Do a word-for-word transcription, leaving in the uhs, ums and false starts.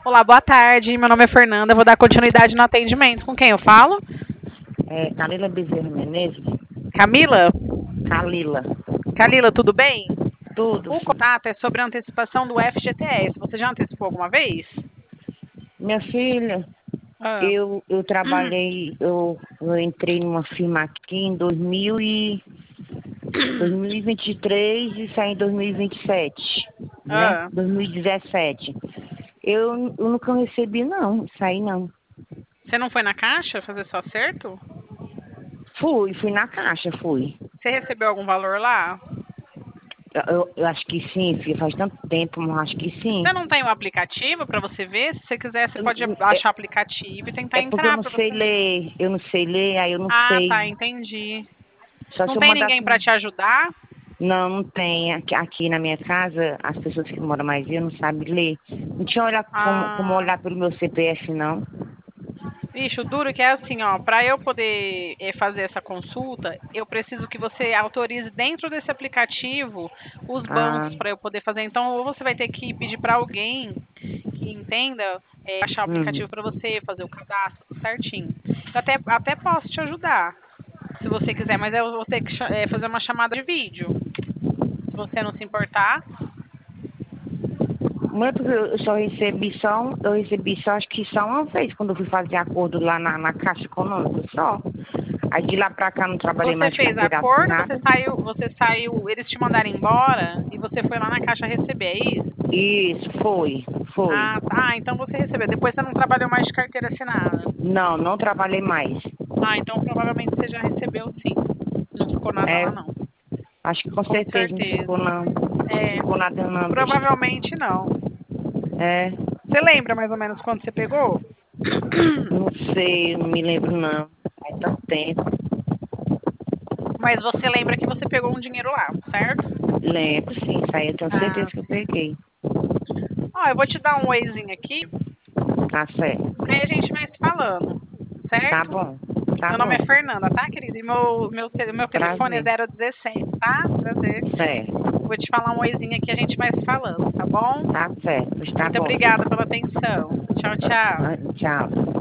Olá, boa tarde. Meu nome é Fernanda. Vou dar continuidade no atendimento. Com quem eu falo? É, Calila Bezerra Menezes? Camila? Calila. Calila, tudo bem? Tudo, O sim. contato é sobre a antecipação do F G T S. Você já antecipou alguma vez? Minha filha, Ah, eu, eu trabalhei, eu, eu entrei numa firma aqui em dois mil e, dois mil e vinte e três e saí em dois mil e vinte e sete, né? ah. dois mil e dezessete. Eu, eu nunca recebi, não, isso aí não. Você não foi na caixa fazer seu acerto? Fui, fui na caixa, fui. Você recebeu algum valor lá? Eu, eu, eu acho que sim, filha, faz tanto tempo, mas acho que sim. Você não tem o aplicativo para você ver? Se você quiser, você Eu- pode eu- é, baixar o aplicativo e tentar é porque eu entrar não para sei você. ler, eu não sei ler, aí eu não Ah, sei. tá, entendi. Só se Não eu tem mandar ninguém para com. te ajudar? Não, não tem. Aqui, aqui na minha casa, as pessoas que moram mais eu não sabem ler. Não tinha olhar como, como Ah, olhar pelo meu C P F, não. Ixi, o duro que é assim, ó, para eu poder eh, fazer essa consulta, eu preciso que você autorize dentro desse aplicativo os Ah, bancos para eu poder fazer. Então, ou você vai ter que pedir para alguém que entenda eh, achar o hum. aplicativo para você, fazer o cadastro tudo certinho. Eu até, até posso te ajudar, se você quiser, mas eu vou ter que cha- eh, fazer uma chamada de vídeo, se você não se importar. Não é porque eu só recebi só, um- eu recebi só, acho que só uma vez, quando eu fui fazer acordo lá na, na Caixa Econômica, só. Aí de lá pra cá não trabalhei Você mais de fez carteira acordo, você assinada. saiu, você saiu, eles te mandaram embora e você foi lá na caixa receber, é isso? Isso, foi, foi. Ah, tá. Ah, então você recebeu. Depois você não trabalhou mais de carteira assinada. Não, não trabalhei mais. Ah, então provavelmente você já recebeu sim. Não ficou nada É, lá não. acho que com Com certeza não ficou certeza. não. Não É, ficou nada não, bicho. provavelmente não. É, Você lembra mais ou menos quando você pegou? não sei, não me lembro não. Faz tanto tempo. Mas você lembra que você pegou um dinheiro lá, certo? Lembro, sim, isso aí eu tenho certeza Ah, que eu sim. peguei. Ó, eu vou te dar um oizinho aqui, Tá certo. aí a gente vai se falando, Tá certo? bom, tá Meu nome bom. é Fernanda, tá, querida? E meu, meu, te- meu telefone é Prazer. zero dezessete, tá? Prazer. Certo. Vou te falar um oizinho aqui, a gente vai se falando, tá bom? Tá certo. Pois tá Muito bom, filho. obrigada pela atenção. Tchau, Ah, tchau. tchau.